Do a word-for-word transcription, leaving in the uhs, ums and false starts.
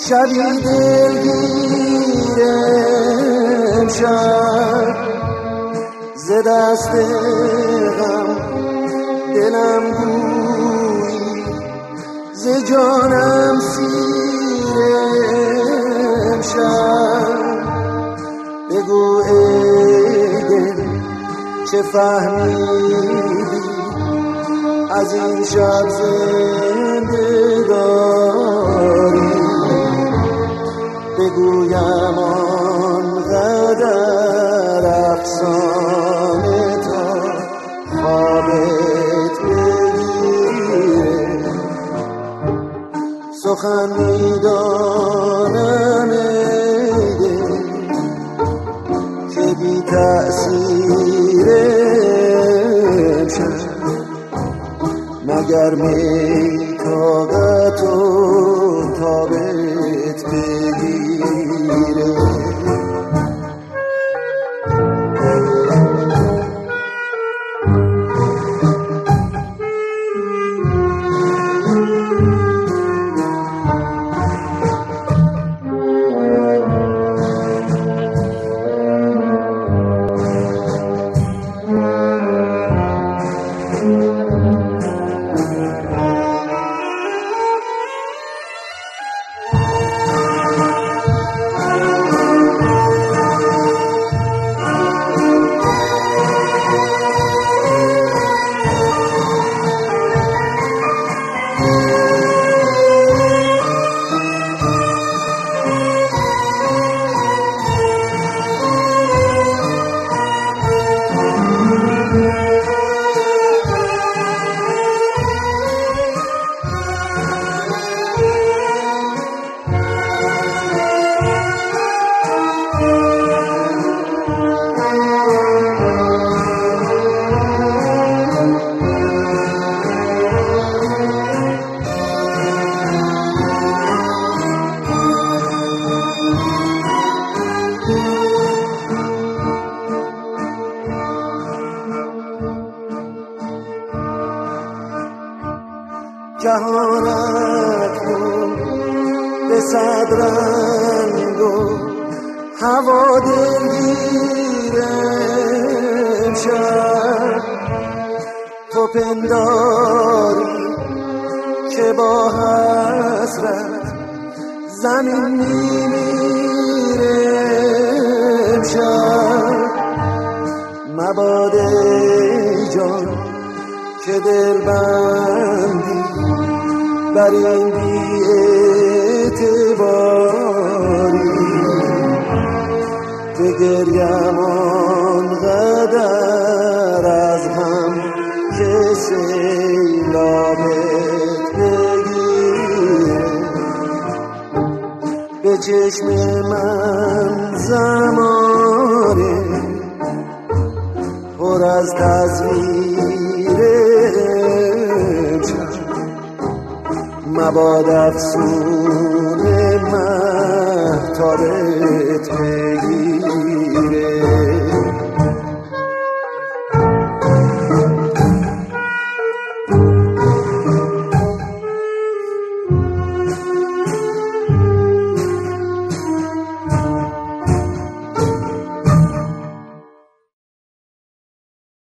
شبی دلگیرم شد ز دست غم دلم گویی ز جانم سیرم شد بگو ای دل چه فهمیدی از این شب زندگاری بگویم آنقدر افسانه تا خوابت بگیره سخن میدانم ای دل که بی تأثیرم شد مگر می طاقت و تابت بگیره جهان اکنون به صد رنگ و هوا دلگیرم شد تو پنداری که با حسرت زمین میمیرم شد مبادا ای جان که دل بندی بر این بی اعتباری بگریم آنقدر از هم که سیلابت بگیره به چشم من زمانه پر از تصویرم شد مباد افسون مهتابت بگیره